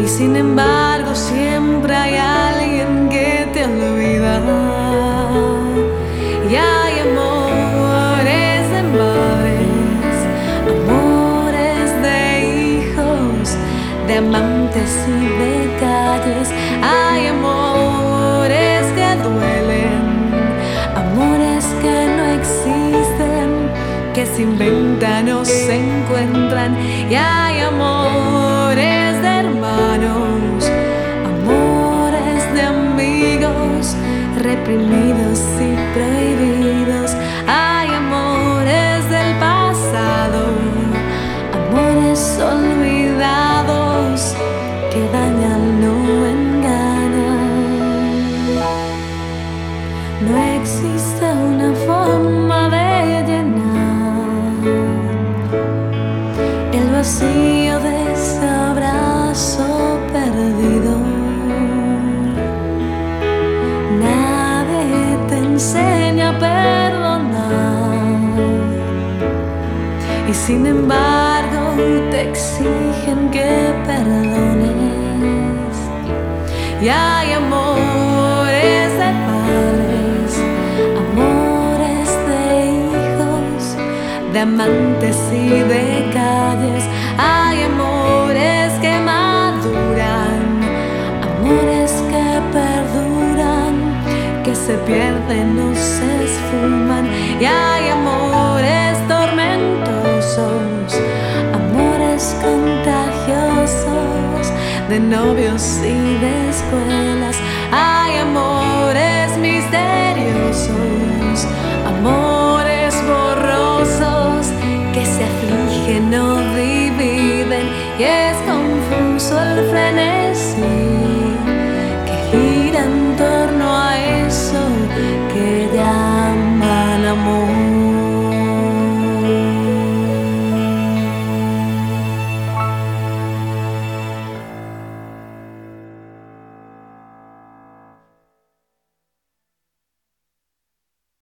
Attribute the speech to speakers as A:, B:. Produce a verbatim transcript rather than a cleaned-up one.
A: sin embargo siempre hay alguien que te olvida. Y hay amores de madres, amores de hijos, de amantes y de calles. Hay amores que duelen, amores que no existen, que se inventan o se encuentran. Y hay amores de hermanos, amores de amigos, reprimidos y prohibidos. Hay amores del pasado, amores olvidados, que dañan, no engañan. No existe una forma de llenar el vacío de ese abrazo perdido. Nadie te enseña a perdonar, y sin embargo te exigen que perdones. Y hay amores de padres, amores de hijos, de amantes y de calles. Hay amores que maduran, amores que perduran, que se pierden o se esfuman. Y hay amores tormentosos, amores contagiosos, de novios y después.